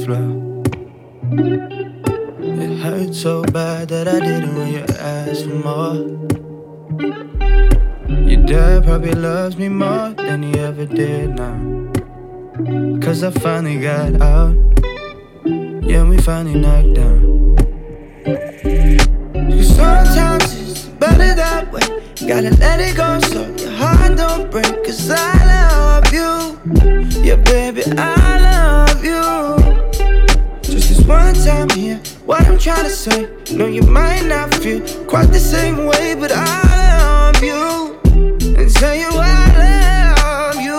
blow. It hurt so bad that I didn't when you asked for more. Your dad probably loves me more than he ever did now. Cause I finally got out. Yeah, we finally knocked down. Cause sometimes it's better that way. Gotta let it go so your heart don't break. Cause I love you. Yeah, baby, I love you. Just this one time here, what I'm trying to say. No, you might not feel quite the same way, but I love you. And tell you I love you.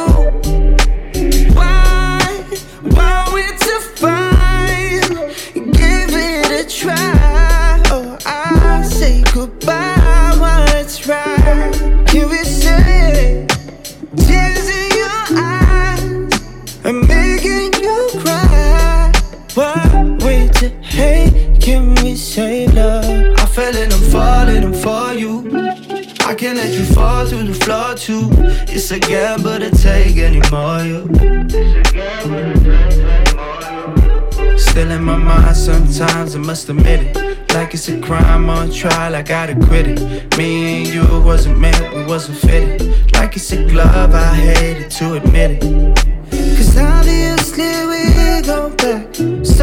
Why we're too fine? Give it a try. Oh, I'll say goodbye while it's right. Can we say tears in your eyes? I'm making you cry. Why we to hate? Can we save love? I fell and I'm falling for you. I can't let you fall through the floor too. It's a gamble to take anymore, you. Still in my mind sometimes, I must admit it. Like it's a crime on trial, I gotta quit it. Me and you wasn't meant, we wasn't fitted. Like it's a glove, I hated to admit it. Cause obviously we go back.